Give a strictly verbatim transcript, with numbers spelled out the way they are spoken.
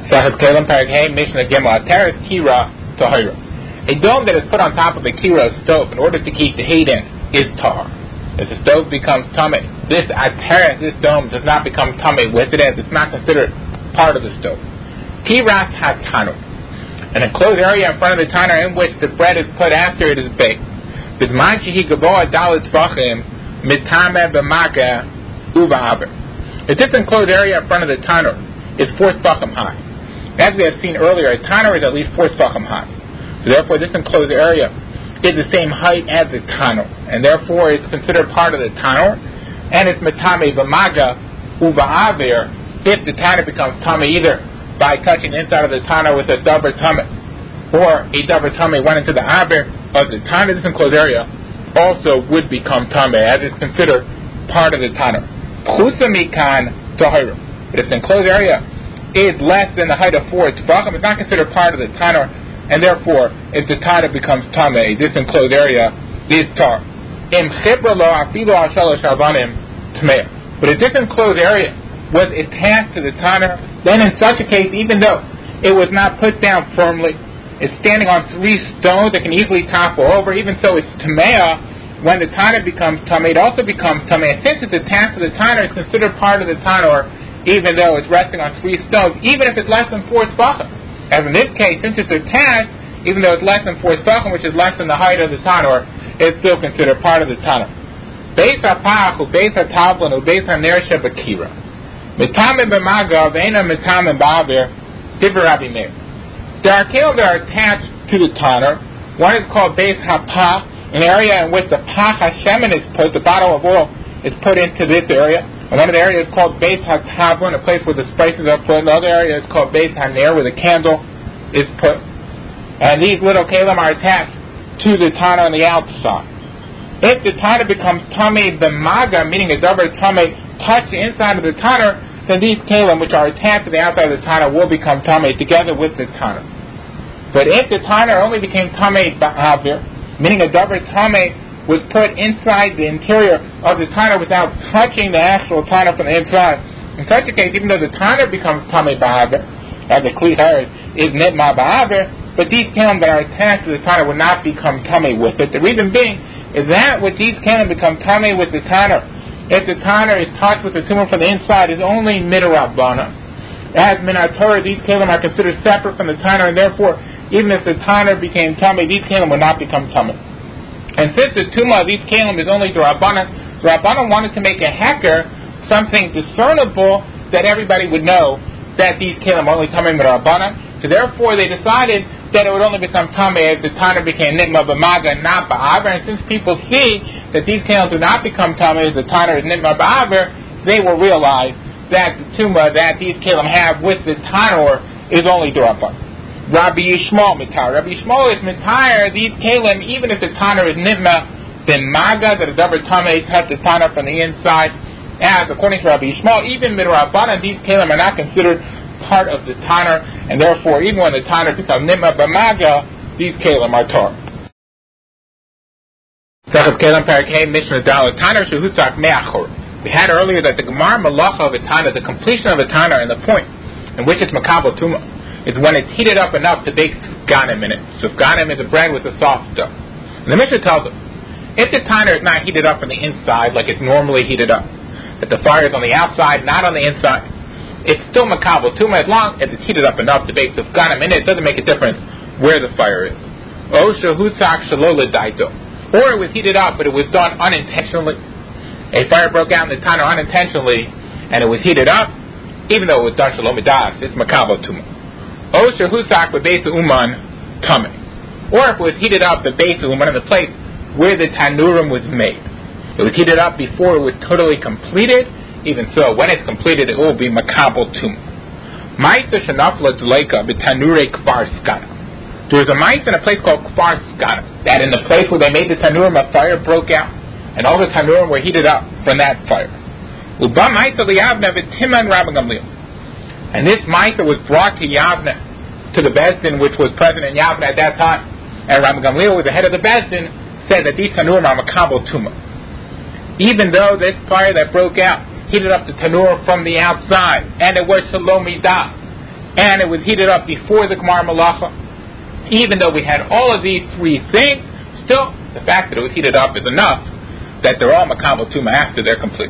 Sachas Kelim Parak Hey Mishnah Gimel Ateres Kira Tahira. A dome that is put on top of a kira stove in order to keep the heat in is tar. As the stove becomes tummy, this ateres, this dome, does not become tummy with it, as it's not considered part of the stove. Kiras hatanu, an enclosed area in front of the tanner in which the bread is put after it is baked. Bisman shehi gaboa dalit tvachim mitame b'maga uva. If this enclosed area in front of the tanner is four tvachim high, as we have seen earlier, a tanner is at least four tvachim high. So therefore, this enclosed area is the same height as the tanner, and therefore it's considered part of the tanner, and it's mitame b'maga uva aver if the tanner becomes tummy either by touching the inside of the tanner with a davar tummy, or a davar tummy went into the aver of the tanner. This enclosed area also would become tummy, as it's considered part of the tanner. Chusamikan tahira. But if the enclosed area is less than the height of four tvachim, it's not considered part of the tanner, and therefore, if the tanner becomes tummy, this enclosed area is tar. Im chibra lo afilo ashalosh avanim tmei. But if this enclosed area was attached to the tanner, then in such a case, even though it was not put down firmly, it's standing on three stones that can easily topple over, even so it's tamea. When the tanner becomes tummy, it also becomes tummy. And since it's attached to the tanner, it's considered part of the tanner, even though it's resting on three stones, even if it's less than four tvachim. As in this case, since it's attached, even though it's less than four tvachim, which is less than the height of the tanner, it's still considered part of the tanner. Beis hapach ubeis hatavlin ubeis haner shebakira. Mitamin b'maga v'ena mitamin ba'aver divrei Rabbi Meir. There are kelim that are attached to the tanner. One is called beis hapach, an area in which the pach hashemen is put, the bottle of oil is put into this area. And one of the areas is called beis hatavlin, a place where the spices are put. And the other area is called beis haner, where the candle is put. And these little kelim are attached to the tanner on the outside. If the tanner becomes tummy b'maga, meaning a davar tummy, touch the inside of the tanner, then these kelim, which are attached to the outside of the tanner, will become tummy together with the tanner. But if the tanner only became tummy ba'avir, meaning a davar tummy was put inside the interior of the tanner without touching the actual tanner from the inside, in such a case, even though the tanner becomes tummy ba'avir, and the kli hares is nitma ba'avir, but these kelim that are attached to the tanner would not become tummy with it. The reason being is that which these kelim become tummy with the tanner, if the tanner is touched with the tumor from the inside, is only midrabbana. As minatorah, these kelim are considered separate from the tanner, and therefore, even if the tanner became tummy, these kelim would not become tummy. And since the tumah of these kelim is only drabbana, the Rabbanan wanted to make a heker, something discernible that everybody would know that these kelim are only tummy midrabbana. So therefore, they decided that it would only become tummy if the tanner became nitma b'maga, not ba'aver. And since people see that these kelim do not become tummy if the tanner is nitma ba'aver, they will realize that the tumah that these kelim have with the tanner is only drabbana. Rabbi Yishmael mitar. Rabbi Yishmael is mitar these kelim even if the tanner is nitma b'maga, that a davar tummy touch the tanner from the inside. As according to Rabbi Yishmael, even midrabbana, these kelim are not considered part of the tanner, and therefore, even when the tanner becomes nitma b'maga, these kelim are tar. Sachas kelim parak hey mishnah dalet tanner shehusak me'achor. We had earlier that the gemar malacha of a tanner, the completion of a tanner, and the point in which it's makabel tuma, is when it's heated up enough to bake sufganim in it. Sufganim is a bread with a soft dough. And the Mishnah tells us, if the tanner is not heated up from the inside like it's normally heated up, that the fire is on the outside, not on the inside, it's still makabel tuma as long as it's heated up enough to bake sufganim in it. It doesn't make a difference where the fire is. O shehusak shelo l'daito. Or it was heated up, but it was done unintentionally. A fire broke out in the tanner unintentionally, and it was heated up, even though it was done shalom midas, it's makabel tuma. O shehusak b'beis uman tummy. Or if it was heated up, the beis uman, in the place where the tanurim was made. It was heated up before it was totally completed. Even so, when it's completed, it will be makabel tumah. Ma'isa shenafla d'leika b'tanurei kfar skana. There was a ma'isa in a place called kfar skana, that in the place where they made the tanurim, a fire broke out, and all the tanurim were heated up from that fire. Uba ma'isa liyavne v'timan Rabbi Gamliel. And this ma'isa was brought to Yavne, to the Bezdin, which was present in Yavne at that time. And Rabbi Gamliel, was the head of the Bezdin, said that these tanurim are makabel tumah. Even though this fire that broke out heated up the tanur from the outside, and it was shalom midas, and it was heated up before the Gemar Malacha. Even though we had all of these three things, still, the fact that it was heated up is enough that they're all Makabel Tuma after they're complete.